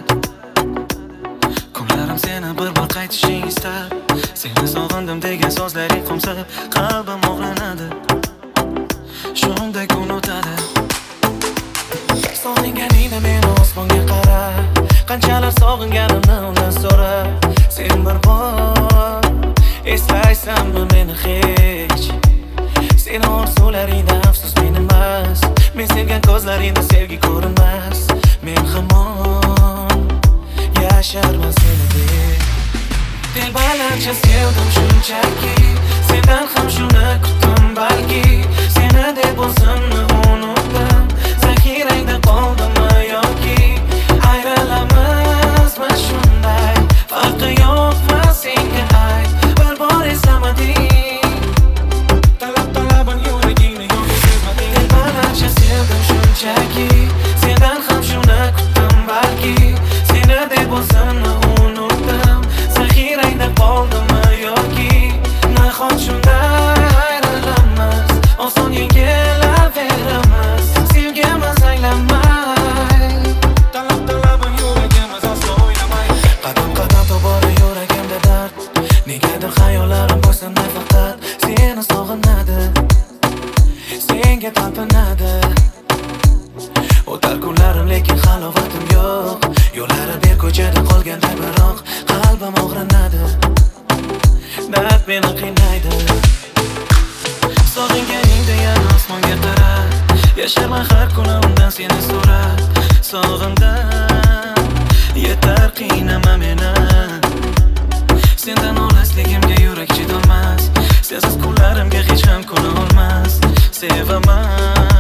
Kunlarim seni bir bor qaytishing istab, seni sog'indim degan so'zlaring qo'msab, qalbim og'rinadi. Shunday kun o'tadi. Sog'inganingda meni osmonga qara, qanchalar sog'inganimni undan so'ra. Sen bir bor eslaysanmi meni hech? Seni orzularingda afsus men emas, men sevgan ko'zlaringda sevgi ko'rinmas. Men hamon yasharman seni deb. Telbalarcha sevdim shunchaki, sendan ham shuni kutdim balki. Seni deb o'zimni unutdim, zaxirangda qoldimmi yoki ayrilamizmi shunday? Farqi yo'qmi senga ayt, bir bor eslamading. Talabim yuragingni yo'q sezmading. Telbalarcha sevdim shunchaki, sendan ham shuni kutdim balki. Seni deb o'zimni unutdim, zaxirangda qoldimmi yoki nahot shunday ayrilamiz, oson yengilaveramiz, sevgimiz aylanmay. Talabim yuragimiz aslo o'ylamay. Qadam qadam tobora yuragimda dard, negadir xayollarim bo'ysunmay faqat seni sog'inadi, senga talpinadi. O'tar kunlarim lekin halovatim yo'q, yo'llari ber ko'chada qolganday biroq qalbim og'rinadi, dard meni qiynaydi. Sog'inganingda yana osmonga qara, yashaman har kuni undan seni so'rab. Sog'indim, yetar qiynama meni. Sendan olisligimga yurak chidolmas, sensiz kunlarimga hech ham kun olmas. Sevaman